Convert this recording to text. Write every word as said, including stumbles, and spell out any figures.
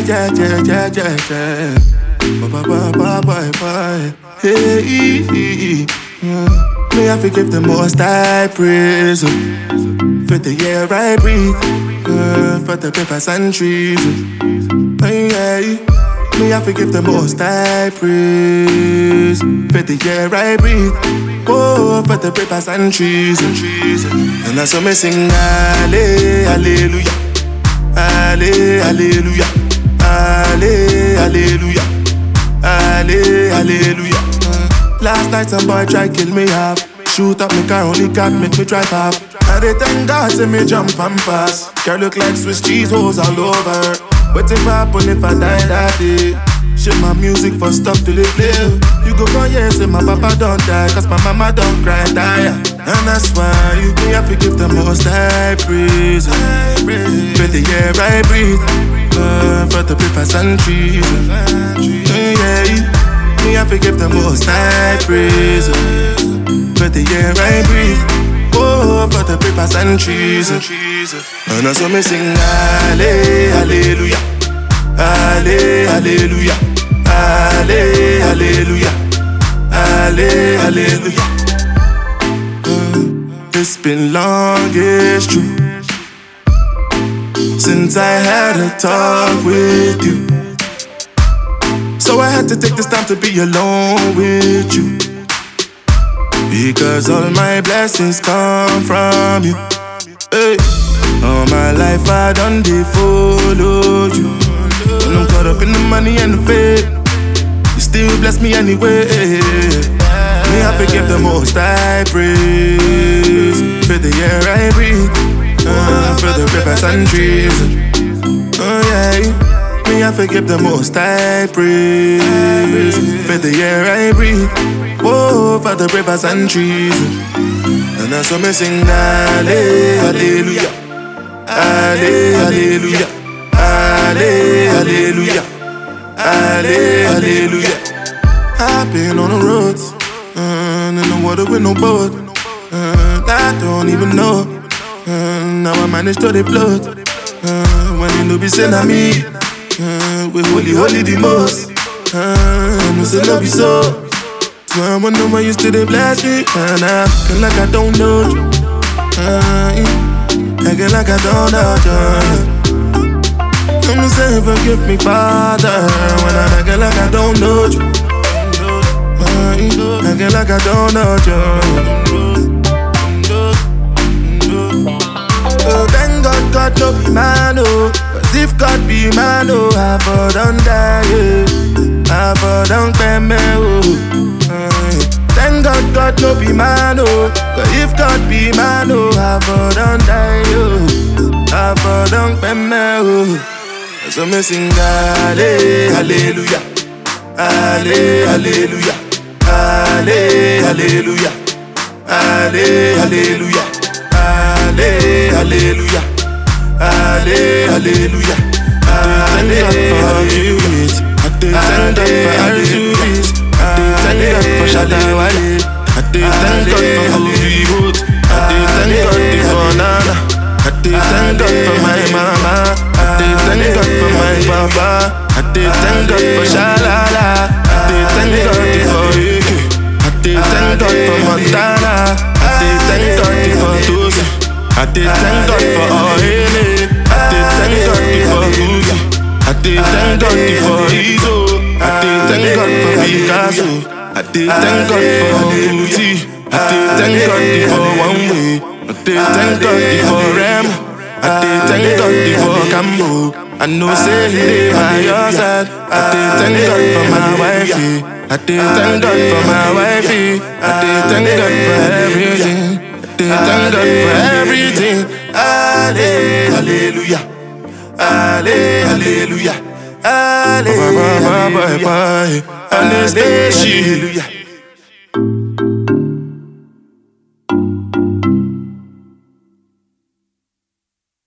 yeah, yeah, yeah, yeah, yeah. Bye, bye, bye, bye, bye. Hey, mm. May I forgive the most I praise for the air I breathe, uh, for the papers and trees. Hey, hey. May I forgive the most I praise for the air I breathe, oh, for the papers and trees and trees. And I saw me sing Halle, Hallelujah, Halle, Hallelujah, Halle, Hallelujah, Halle, Hallelujah. Last night some boy try kill me half, shoot up me car, only got make me drive half. And they thank God to me jump and pass. Girl look like Swiss cheese holes all over. But if I happen if I die that day, shit my music for stop till it play. You go go yes, say my papa don't die, cause my mama don't cry die. And that's why you me have to give the most I praise. For the air I breathe, uh, for the papers and trees. Yeah, me have to give the most I praise. For the air I breathe, oh, for the papers and trees. And I saw me sing Halle, Hallelujah, Halle, Hallelujah, Halle, Hallelujah, Halle, Hallelujah. uh, It's been long, it's true, since I had a talk with you. So I had to take this time to be alone with you, because all my blessings come from you. Hey. All my life I done they follow you. When I'm caught up in the money and the fame, you still bless me anyway. Me I forgive the most I praise for the air I breathe, uh, for the rivers and trees. Oh yeah, me I forgive the most I praise for the air I breathe, oh, for the rivers and trees. And that's what me sing Halle, Hallelujah, Halle, Hallelujah, Halle, Hallelujah, Halle, Hallelujah. I've been on the roads, uh, in the water with no boat, uh, I don't even know, uh, now I manage to the float, uh, when you know be saying I me, uh, we holy, holy the most, uh, no say love you so. So I wonder why you still bless me, and I feel like I don't know you, uh, I get like I don't know you. I'm saying forgive me, Father, when I get like I don't know you, uh, I get like I don't know you. Oh, thank God, God no be man, oh, cause if God be man, oh, I for done die, yeah, I for done pay me, oh. Thank God, God no be man, oh, cause if God be man, oh, I for done die, oh, I for done pay me, oh. So me sing Halle, Hallelujah, Halle, Hallelujah, Halle, Hallelujah, Halle, Hallelujah, Halle, Hallelujah, Halle, Hallelujah, Halle, Hallelujah. I did thank God for Arzuis, I did thank God for Shadawale, I did thank God for Movie Hood, I did thank God for Nana, I did thank God for my mama, I did thank God for my papa, I did thank God for Shalala, I did thank God for Ike, I did thank God for Montana, I did thank God for Tusa, I did thank God for Ohene, I did thank God for Gucci, I did thank God for Izo, I did thank God for Picasso, I did thank God for Gucci, I did thank God for One Way, I did thank God for Remo, I did thank God for Cambo. I know say he dey by your side. I did thank God for my wifey, I did thank God for my wifey, I did thank God for everything, I did thank God for everything. Halle, Hallelujah, Halle, Hallelujah, Halle, Hallelujah, Halle, Hallelujah.